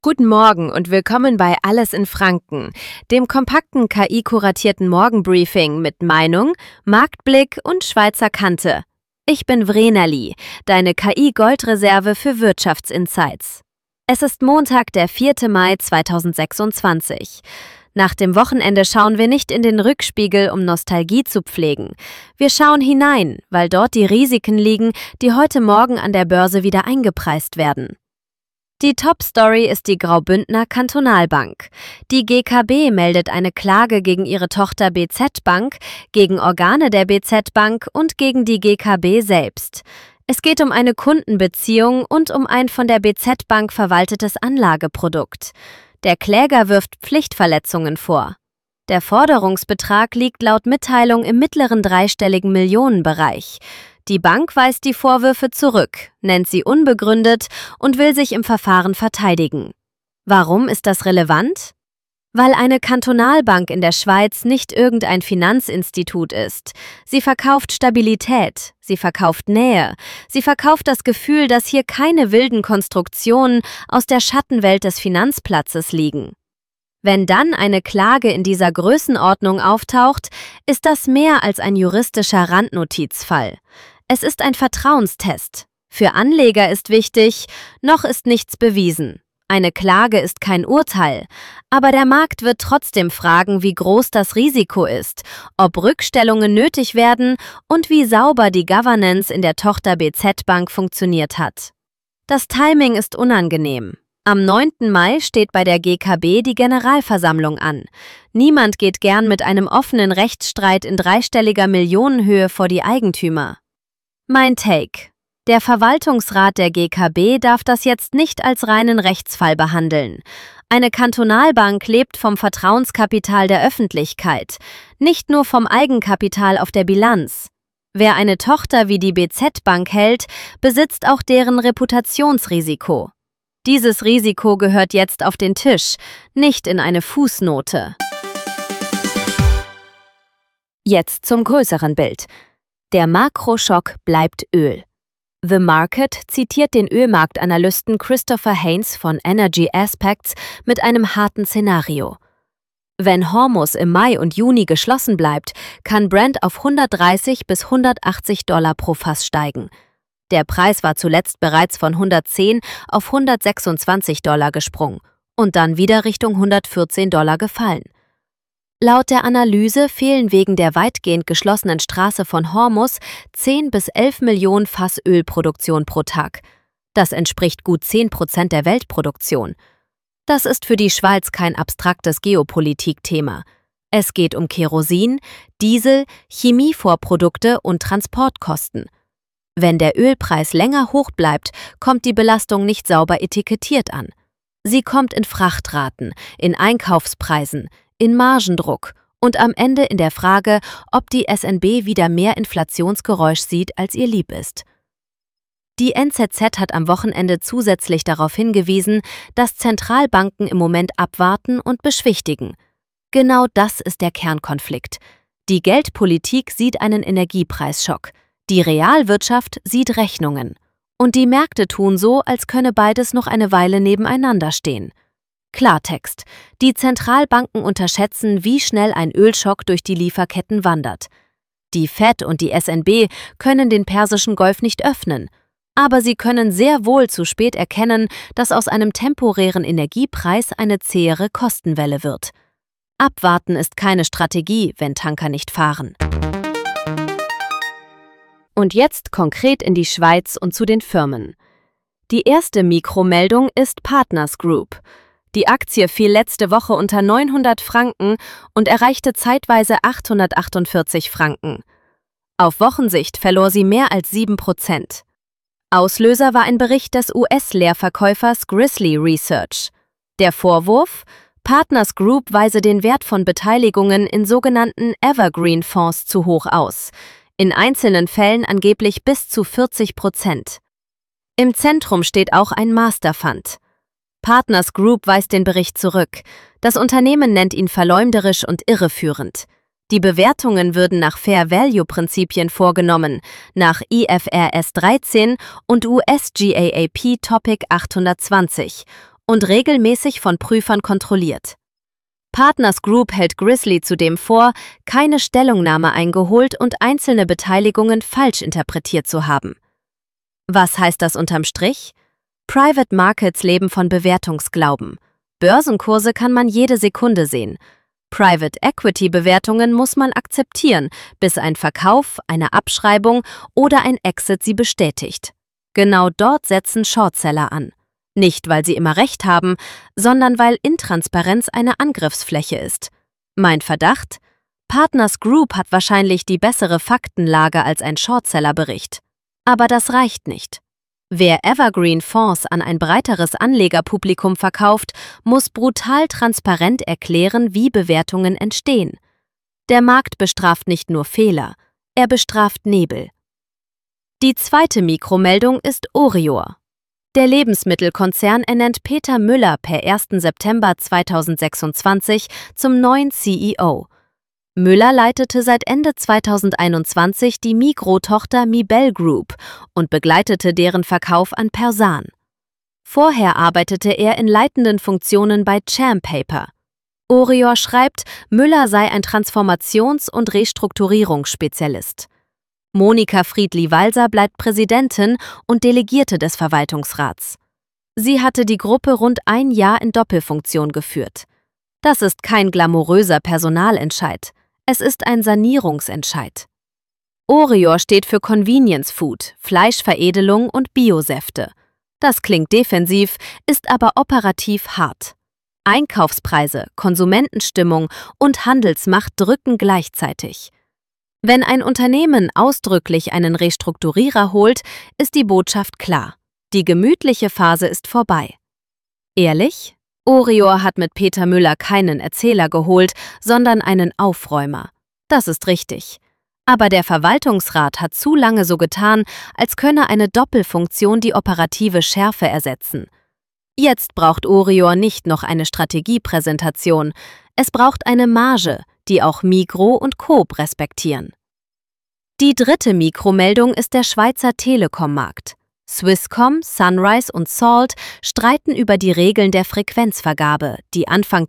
Guten Morgen und willkommen bei Alles in Franken, dem kompakten KI-kuratierten Morgenbriefing mit Meinung, Marktblick und Schweizer Kante. Ich bin Vrenerli, deine KI-Goldreserve für Wirtschaftsinsights. Es ist Montag, der 4. Mai 2026. Nach dem Wochenende schauen wir nicht in den Rückspiegel, um Nostalgie zu pflegen. Wir schauen hinein, weil dort die Risiken liegen, die heute Morgen an der Börse wieder eingepreist werden. Die Top-Story ist die Graubündner Kantonalbank. Die GKB meldet eine Klage gegen ihre Tochter BZ Bank, gegen Organe der BZ Bank und gegen die GKB selbst. Es geht um eine Kundenbeziehung und um ein von der BZ Bank verwaltetes Anlageprodukt. Der Kläger wirft Pflichtverletzungen vor. Der Forderungsbetrag liegt laut Mitteilung im mittleren dreistelligen Millionenbereich. Die Bank weist die Vorwürfe zurück, nennt sie unbegründet und will sich im Verfahren verteidigen. Warum ist das relevant? Weil eine Kantonalbank in der Schweiz nicht irgendein Finanzinstitut ist. Sie verkauft Stabilität, sie verkauft Nähe, sie verkauft das Gefühl, dass hier keine wilden Konstruktionen aus der Schattenwelt des Finanzplatzes liegen. Wenn dann eine Klage in dieser Größenordnung auftaucht, ist das mehr als ein juristischer Randnotizfall. Es ist ein Vertrauenstest. Für Anleger ist wichtig, noch ist nichts bewiesen. Eine Klage ist kein Urteil, aber der Markt wird trotzdem fragen, wie groß das Risiko ist, ob Rückstellungen nötig werden und wie sauber die Governance in der Tochter BZ Bank funktioniert hat. Das Timing ist unangenehm. Am 9. Mai steht bei der GKB die Generalversammlung an. Niemand geht gern mit einem offenen Rechtsstreit in dreistelliger Millionenhöhe vor die Eigentümer. Mein Take: Der Verwaltungsrat der GKB darf das jetzt nicht als reinen Rechtsfall behandeln. Eine Kantonalbank lebt vom Vertrauenskapital der Öffentlichkeit, nicht nur vom Eigenkapital auf der Bilanz. Wer eine Tochter wie die BZ Bank hält, besitzt auch deren Reputationsrisiko. Dieses Risiko gehört jetzt auf den Tisch, nicht in eine Fußnote. Jetzt zum größeren Bild. Der Makroschock bleibt Öl. The Market zitiert den Ölmarktanalysten Christopher Haynes von Energy Aspects mit einem harten Szenario. Wenn Hormuz im Mai und Juni geschlossen bleibt, kann Brent auf 130 bis 180 Dollar pro Fass steigen. Der Preis war zuletzt bereits von 110 auf 126 Dollar gesprungen und dann wieder Richtung 114 Dollar gefallen. Laut der Analyse fehlen wegen der weitgehend geschlossenen Straße von Hormuz 10 bis 11 Millionen Fass Ölproduktion pro Tag. Das entspricht gut 10% der Weltproduktion. Das ist für die Schweiz kein abstraktes Geopolitikthema. Es geht um Kerosin, Diesel, Chemievorprodukte und Transportkosten. Wenn der Ölpreis länger hoch bleibt, kommt die Belastung nicht sauber etikettiert an. Sie kommt in Frachtraten, in Einkaufspreisen, in Margendruck und am Ende in der Frage, ob die SNB wieder mehr Inflationsgeräusch sieht, als ihr lieb ist. Die NZZ hat am Wochenende zusätzlich darauf hingewiesen, dass Zentralbanken im Moment abwarten und beschwichtigen. Genau das ist der Kernkonflikt. Die Geldpolitik sieht einen Energiepreisschock. Die Realwirtschaft sieht Rechnungen. Und die Märkte tun so, als könne beides noch eine Weile nebeneinander stehen. Klartext: Die Zentralbanken unterschätzen, wie schnell ein Ölschock durch die Lieferketten wandert. Die Fed und die SNB können den Persischen Golf nicht öffnen. Aber sie können sehr wohl zu spät erkennen, dass aus einem temporären Energiepreis eine zähere Kostenwelle wird. Abwarten ist keine Strategie, wenn Tanker nicht fahren. Und jetzt konkret in die Schweiz und zu den Firmen. Die erste Mikromeldung ist Partners Group. Die Aktie fiel letzte Woche unter 900 Franken und erreichte zeitweise 848 Franken. Auf Wochensicht verlor sie mehr als 7%. Auslöser war ein Bericht des US-Leerverkäufers Grizzly Research. Der Vorwurf: Partners Group weise den Wert von Beteiligungen in sogenannten Evergreen-Fonds zu hoch aus. In einzelnen Fällen angeblich bis zu 40%. Im Zentrum steht auch ein Masterfund. Partners Group weist den Bericht zurück. Das Unternehmen nennt ihn verleumderisch und irreführend. Die Bewertungen würden nach Fair-Value-Prinzipien vorgenommen, nach IFRS 13 und US-GAAP Topic 820 und regelmäßig von Prüfern kontrolliert. Partners Group hält Grizzly zudem vor, keine Stellungnahme eingeholt und einzelne Beteiligungen falsch interpretiert zu haben. Was heißt das unterm Strich? Private Markets leben von Bewertungsglauben. Börsenkurse kann man jede Sekunde sehen. Private Equity Bewertungen muss man akzeptieren, bis ein Verkauf, eine Abschreibung oder ein Exit sie bestätigt. Genau dort setzen Shortseller an. Nicht, weil sie immer recht haben, sondern weil Intransparenz eine Angriffsfläche ist. Mein Verdacht? Partners Group hat wahrscheinlich die bessere Faktenlage als ein Shortseller-Bericht. Aber das reicht nicht. Wer Evergreen-Fonds an ein breiteres Anlegerpublikum verkauft, muss brutal transparent erklären, wie Bewertungen entstehen. Der Markt bestraft nicht nur Fehler, er bestraft Nebel. Die zweite Mikromeldung ist Orior. Der Lebensmittelkonzern ernennt Peter Müller per 1. September 2026 zum neuen CEO. Müller leitete seit Ende 2021 die Migros-Tochter Mibel Group und begleitete deren Verkauf an Persan. Vorher arbeitete er in leitenden Funktionen bei Cham Paper. Orior schreibt, Müller sei ein Transformations- und Restrukturierungsspezialist. Monika Friedli-Walser bleibt Präsidentin und Delegierte des Verwaltungsrats. Sie hatte die Gruppe rund ein Jahr in Doppelfunktion geführt. Das ist kein glamouröser Personalentscheid. Es ist ein Sanierungsentscheid. Orior steht für Convenience Food, Fleischveredelung und Biosäfte. Das klingt defensiv, ist aber operativ hart. Einkaufspreise, Konsumentenstimmung und Handelsmacht drücken gleichzeitig. Wenn ein Unternehmen ausdrücklich einen Restrukturierer holt, ist die Botschaft klar. Die gemütliche Phase ist vorbei. Ehrlich? Orior hat mit Peter Müller keinen Erzähler geholt, sondern einen Aufräumer. Das ist richtig. Aber der Verwaltungsrat hat zu lange so getan, als könne eine Doppelfunktion die operative Schärfe ersetzen. Jetzt braucht Orior nicht noch eine Strategiepräsentation. Es braucht eine Marge, die auch Migros und Coop respektieren. Die dritte Mikromeldung ist der Schweizer Telekom-Markt. Swisscom, Sunrise und Salt streiten über die Regeln der Frequenzvergabe, die Anfang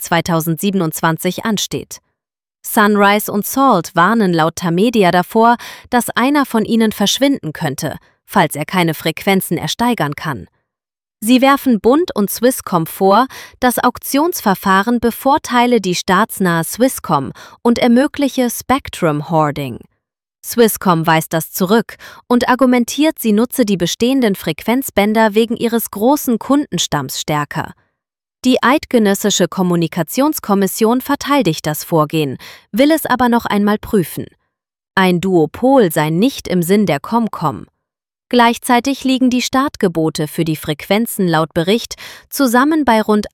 2027 ansteht. Sunrise und Salt warnen laut Tamedia davor, dass einer von ihnen verschwinden könnte, falls er keine Frequenzen ersteigern kann. Sie werfen Bund und Swisscom vor, das Auktionsverfahren bevorteile die staatsnahe Swisscom und ermögliche Spectrum Hoarding. Swisscom weist das zurück und argumentiert, sie nutze die bestehenden Frequenzbänder wegen ihres großen Kundenstamms stärker. Die Eidgenössische Kommunikationskommission verteidigt das Vorgehen, will es aber noch einmal prüfen. Ein Duopol sei nicht im Sinn der Comcom. Gleichzeitig liegen die Startgebote für die Frequenzen laut Bericht zusammen bei rund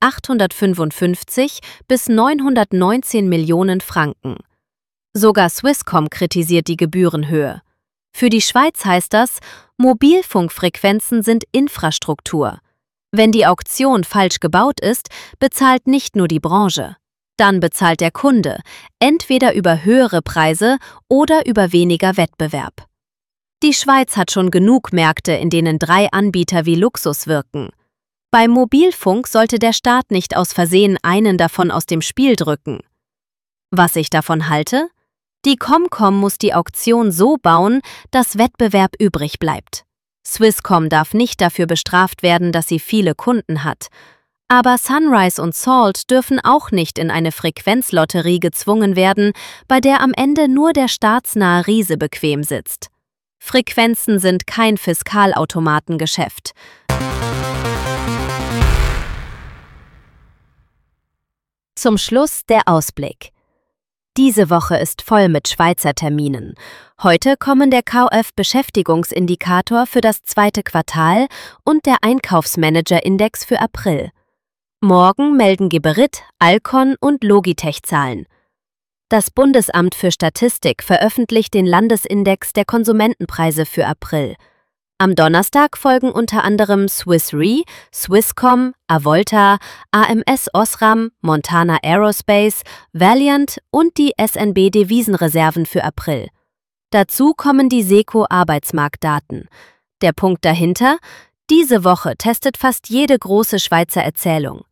855 bis 919 Millionen Franken. Sogar Swisscom kritisiert die Gebührenhöhe. Für die Schweiz heißt das, Mobilfunkfrequenzen sind Infrastruktur. Wenn die Auktion falsch gebaut ist, bezahlt nicht nur die Branche. Dann bezahlt der Kunde, entweder über höhere Preise oder über weniger Wettbewerb. Die Schweiz hat schon genug Märkte, in denen 3 Anbieter wie Luxus wirken. Beim Mobilfunk sollte der Staat nicht aus Versehen einen davon aus dem Spiel drücken. Was ich davon halte? Die Comcom muss die Auktion so bauen, dass Wettbewerb übrig bleibt. Swisscom darf nicht dafür bestraft werden, dass sie viele Kunden hat. Aber Sunrise und Salt dürfen auch nicht in eine Frequenzlotterie gezwungen werden, bei der am Ende nur der staatsnahe Riese bequem sitzt. Frequenzen sind kein Fiskalautomatengeschäft. Zum Schluss der Ausblick. Diese Woche ist voll mit Schweizer Terminen. Heute kommen der KfW-Beschäftigungsindikator für das zweite Quartal und der Einkaufsmanager-Index für April. Morgen melden Geberit, Alcon und Logitech Zahlen. Das Bundesamt für Statistik veröffentlicht den Landesindex der Konsumentenpreise für April. Am Donnerstag folgen unter anderem Swiss Re, Swisscom, Avolta, AMS Osram, Montana Aerospace, Valiant und die SNB Devisenreserven für April. Dazu kommen die SECO Arbeitsmarktdaten. Der Punkt dahinter: Diese Woche testet fast jede große Schweizer Erzählung.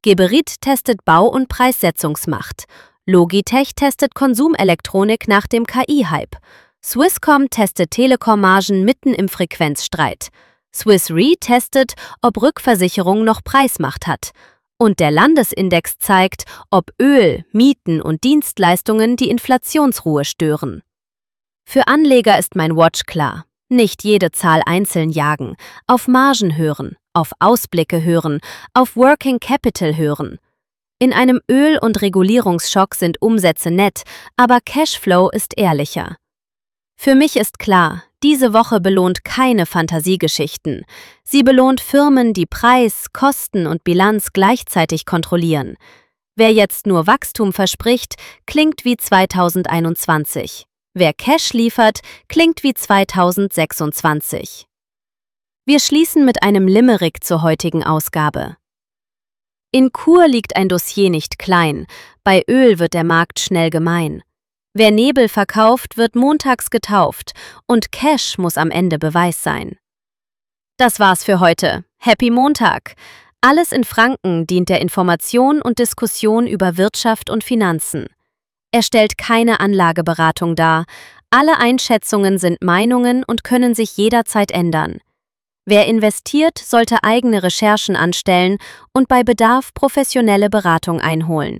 Geberit testet Bau- und Preissetzungsmacht. Logitech testet Konsumelektronik nach dem KI-Hype. Swisscom testet Telekom-Margen mitten im Frequenzstreit. Swiss Re testet, ob Rückversicherung noch Preismacht hat. Und der Landesindex zeigt, ob Öl, Mieten und Dienstleistungen die Inflationsruhe stören. Für Anleger ist mein Watch klar. Nicht jede Zahl einzeln jagen, auf Margen hören, auf Ausblicke hören, auf Working Capital hören. In einem Öl- und Regulierungsschock sind Umsätze nett, aber Cashflow ist ehrlicher. Für mich ist klar, diese Woche belohnt keine Fantasiegeschichten. Sie belohnt Firmen, die Preis, Kosten und Bilanz gleichzeitig kontrollieren. Wer jetzt nur Wachstum verspricht, klingt wie 2021. Wer Cash liefert, klingt wie 2026. Wir schließen mit einem Limerick zur heutigen Ausgabe. In Kur liegt ein Dossier nicht klein, bei Öl wird der Markt schnell gemein. Wer Nebel verkauft, wird montags getauft und Cash muss am Ende Beweis sein. Das war's für heute. Happy Montag! Alles in Franken dient der Information und Diskussion über Wirtschaft und Finanzen. Er stellt keine Anlageberatung dar. Alle Einschätzungen sind Meinungen und können sich jederzeit ändern. Wer investiert, sollte eigene Recherchen anstellen und bei Bedarf professionelle Beratung einholen.